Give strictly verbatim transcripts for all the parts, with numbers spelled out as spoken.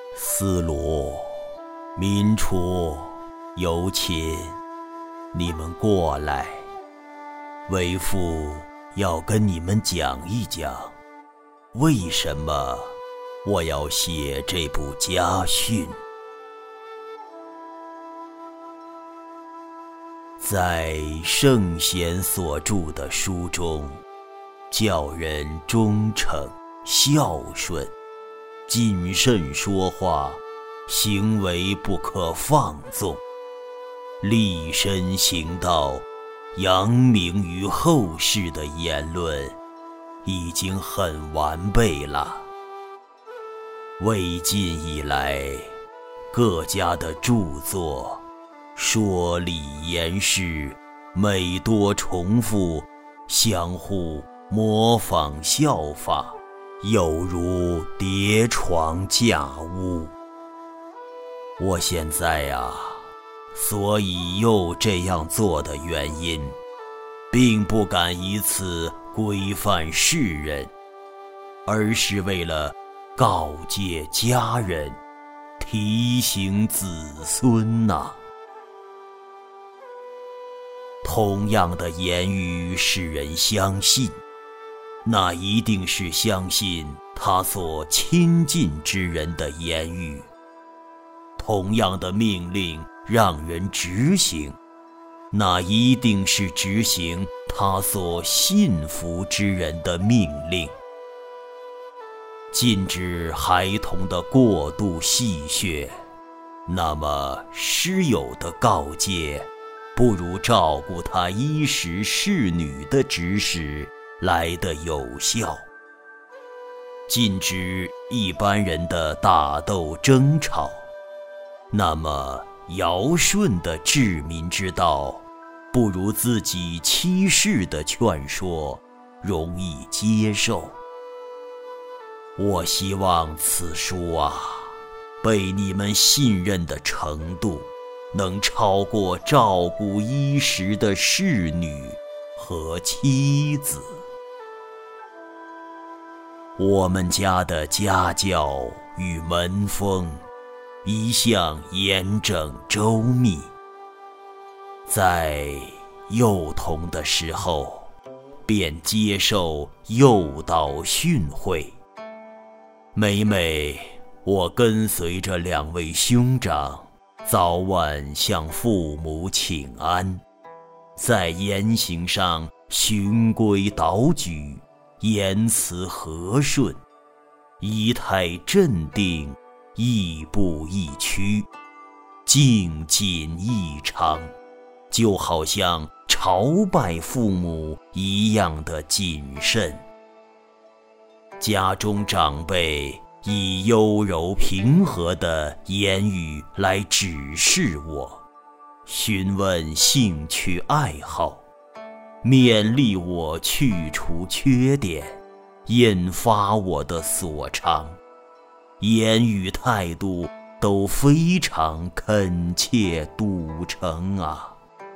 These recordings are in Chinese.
司罗、民初、尤秦，你们过来，为父要跟你们讲一讲，为什么我要写这部家训。在圣贤所著的书中，教人忠诚、孝顺，谨慎说话，行为不可放纵，立身行道，扬名于后世的言论已经很完备了。魏晋以来，各家的著作说理言事，每多重复，相互模仿效法，有如叠床架屋。我现在啊，所以又这样做的原因，并不敢以此规范世人，而是为了告诫家人，提醒子孙呐、啊。同样的言语使人相信，那一定是相信他所亲近之人的言语。同样的命令让人执行，那一定是执行他所信服之人的命令。禁止孩童的过度戏谑，那么师友的告诫不如照顾他衣食侍女的指使来得有效。禁止一般人的大斗争吵，那么尧舜的治民之道不如自己妻室的劝说容易接受。我希望此书啊，被你们信任的程度能超过照顾衣食的侍女和妻子。我们家的家教与门风一向严整周密，在幼童的时候便接受诱导训诲。每每我跟随着两位兄长早晚向父母请安，在言行上循规蹈矩，言辞和顺，仪态镇定，亦步亦趋，静谨异常，就好像朝拜父母一样的谨慎。家中长辈以优柔平和的言语来指示我，询问兴趣爱好，勉励我去除缺点，引发我的所长，言语态度都非常恳切笃诚啊。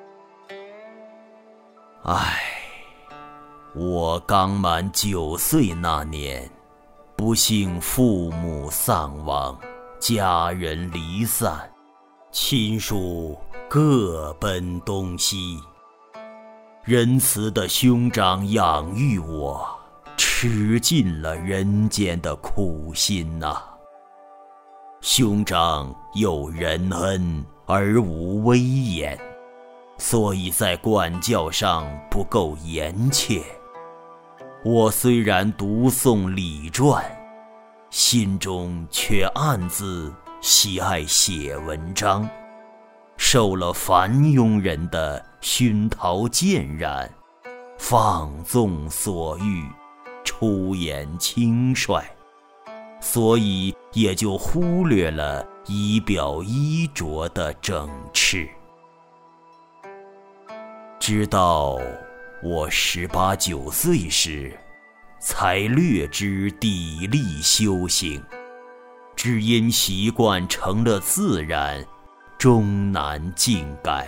唉，我刚满九岁那年，不幸父母丧亡，家人离散，亲属各奔东西。仁慈的兄长养育我，吃尽了人间的苦心呐、啊。兄长有仁恩而无威严，所以在管教上不够严切。我虽然读诵礼传，心中却暗自喜爱写文章，受了凡庸人的熏陶渐染，放纵所欲，出言轻率，所以也就忽略了仪表衣着的整饬。直到我十八九岁时，才略知砥砺修行，只因习惯成了自然，终难尽改。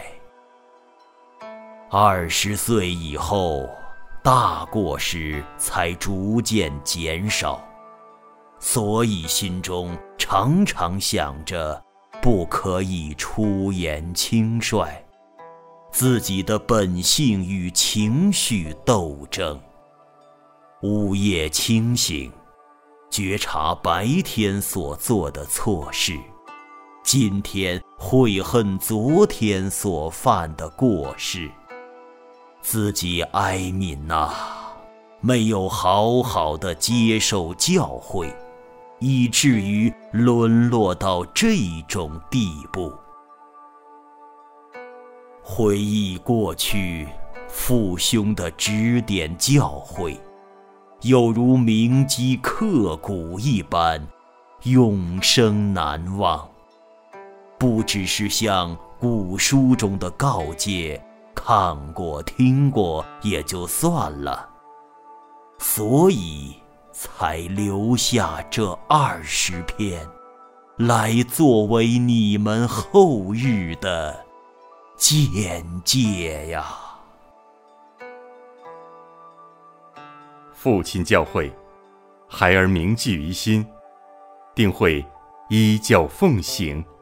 二十岁以后，大过失才逐渐减少， 所以心中常常想着不可以出言轻率，自己的本性与情绪斗争。午夜清醒，觉察白天所做的错事，今天悔恨昨天所犯的过失，自己哀悯呐、啊，没有好好的接受教诲，以至于沦落到这种地步。回忆过去父兄的指点教诲，有如铭记刻骨一般，永生难忘。不只是像古书中的告诫，看过听过也就算了，所以才留下这二十篇，来作为你们后日的见解呀。 父亲教诲，孩儿铭记于心，定会依教奉行。